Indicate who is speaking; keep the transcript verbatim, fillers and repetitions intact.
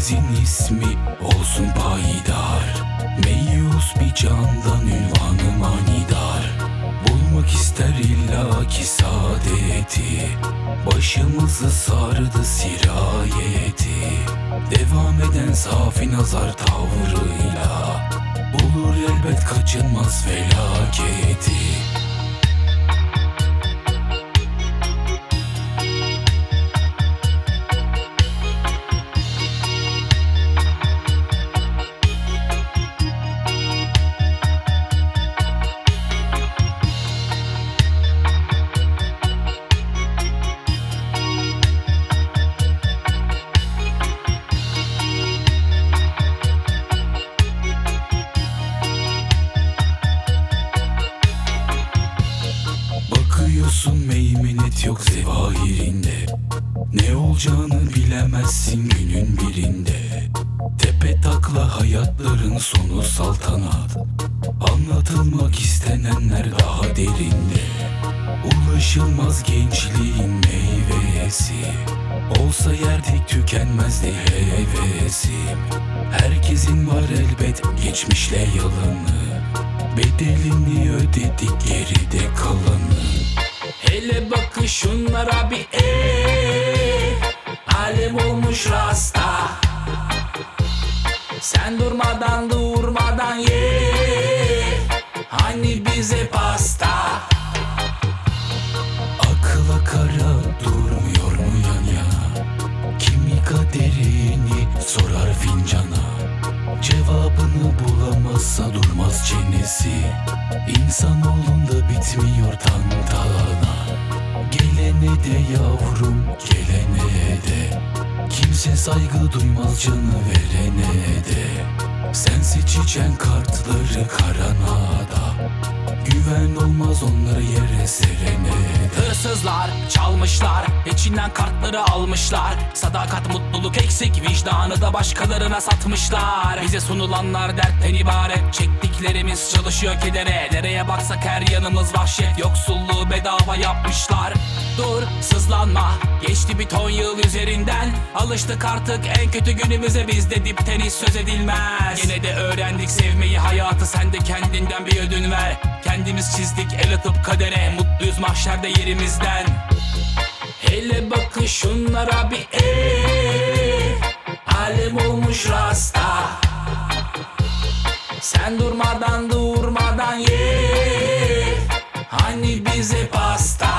Speaker 1: Herkesin ismi olsun payidar, meyus bir candan ünvanı manidar. Bulmak ister illaki saadeti, başımızı sardı sirayeti. Devam eden safi nazar tavrıyla, bulur elbet kaçınmaz felaketi. Bakıyorsun meymenet yok zevahirinde, ne olacağını bilemezsin günün birinde. Tepe takla hayatların sonu saltanat, anlatılmak istenenler daha derinde. Ulaşılmaz gençliğin meyvesi, olsa yerdik tükenmezdi hevesim. Herkesin var elbet geçmişle yalanı, bedelini ödedik geride kalanı. Hele bakın şunlara bir eee, alem olmuş rasta. Sen durmadan durmadan ye, hani bize pasta. Akıla kara durmuyor mu yan yana, kimi kaderini sorar fincana. Cevabını bulamazsa durmaz çenesi, İnsanoğlunda bitmiyor tantana. Gelene de yavrum gelene de, kimse saygı duymaz canı verene de. Sen seçeceksin kartları karanada, güven olmaz onları yere serene de.
Speaker 2: Hırsızlar çalmışlar, içinden kartları almışlar. Sadakat mutluluk eksik, vicdanı da başkalarına satmışlar. Bize sunulanlar dertten ibaret, çektiklerimiz çalışıyor kedere. Nereye baksak her yanımız vahşet, yoksulluğu bedava yapmışlar. Dur sızlanma, geçti bir ton yıl üzerinden. Alıştık artık en kötü günümüze, bizde dipten hiç söz edilmez. Yine de öğrendik sevmeyi hayatı, sen de kendinden bir ödün ver. Kendimiz çizdik el atıp kadere, mutluyuz mahşerde yerimizden. Hele bakın şunlara bir eee, alem olmuş rasta. Sen durmadan durmadan ye, hani bize pasta.